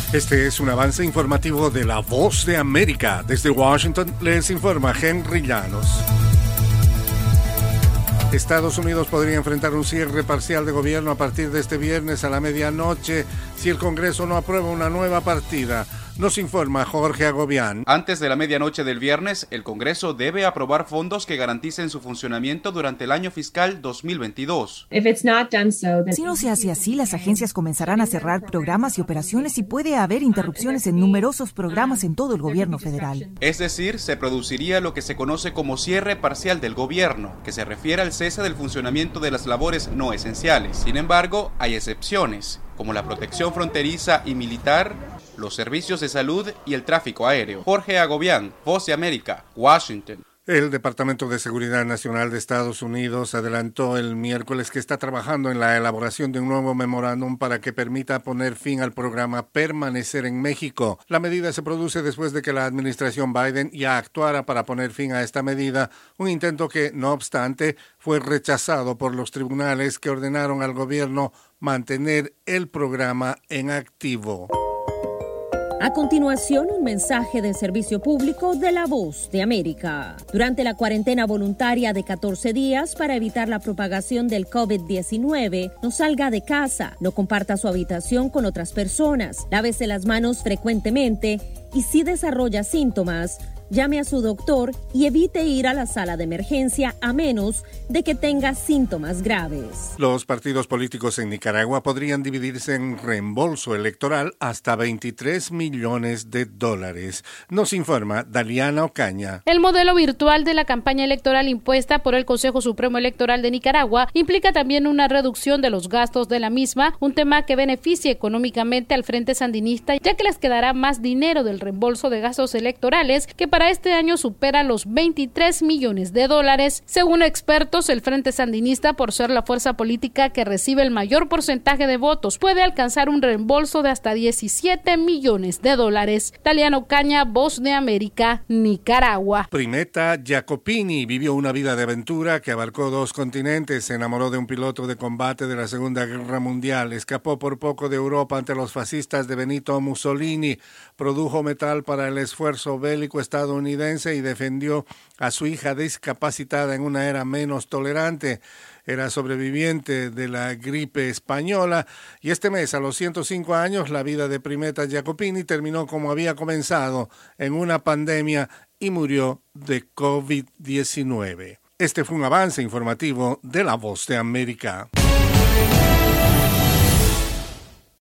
Este es un avance informativo de La Voz de América. Desde Washington les informa Henry Llanos. Estados Unidos podría enfrentar un cierre parcial de gobierno a partir de este viernes a la medianoche si el Congreso no aprueba una nueva partida. Nos informa Jorge Agobián. Antes de la medianoche del viernes, el Congreso debe aprobar fondos que garanticen su funcionamiento durante el año fiscal 2022. Si no se hace así, las agencias comenzarán a cerrar programas y operaciones y puede haber interrupciones en numerosos programas en todo el gobierno federal. Es decir, se produciría lo que se conoce como cierre parcial del gobierno, que se refiere al cese del funcionamiento de las labores no esenciales. Sin embargo, hay excepciones, como la protección fronteriza y militar, los servicios de salud y el tráfico aéreo. Jorge Agobián, Voz de América, Washington. El Departamento de Seguridad Nacional de Estados Unidos adelantó el miércoles que está trabajando en la elaboración de un nuevo memorándum para que permita poner fin al programa Permanecer en México. La medida se produce después de que la administración Biden ya actuara para poner fin a esta medida, un intento que, no obstante, fue rechazado por los tribunales que ordenaron al gobierno mantener el programa en activo. A continuación, un mensaje de servicio público de La Voz de América. Durante la cuarentena voluntaria de 14 días para evitar la propagación del COVID-19, no salga de casa, no comparta su habitación con otras personas, lávese las manos frecuentemente y si desarrolla síntomas, llame a su doctor y evite ir a la sala de emergencia a menos de que tenga síntomas graves. Los partidos políticos en Nicaragua podrían dividirse en reembolso electoral hasta $23 millones. Nos informa Daliana Ocaña. El modelo virtual de la campaña electoral impuesta por el Consejo Supremo Electoral de Nicaragua implica también una reducción de los gastos de la misma, un tema que beneficia económicamente al Frente Sandinista, ya que les quedará más dinero del reembolso de gastos electorales que para este año supera los $23 millones. Según expertos, el Frente Sandinista, por ser la fuerza política que recibe el mayor porcentaje de votos, puede alcanzar un reembolso de hasta $17 millones. Daliana Caña, Voz de América, Nicaragua. Primeta Jacopini vivió una vida de aventura que abarcó 2 continentes. Se enamoró de un piloto de combate de la Segunda Guerra Mundial. Escapó por poco de Europa ante los fascistas de Benito Mussolini. Produjo metal para el esfuerzo bélico estadounidense y defendió a su hija discapacitada en una era menos tolerante. Era sobreviviente de la gripe española y este mes, a los 105 años, la vida de Primeta Jacopini terminó como había comenzado, en una pandemia, y murió de COVID-19. Este fue un avance informativo de La Voz de América.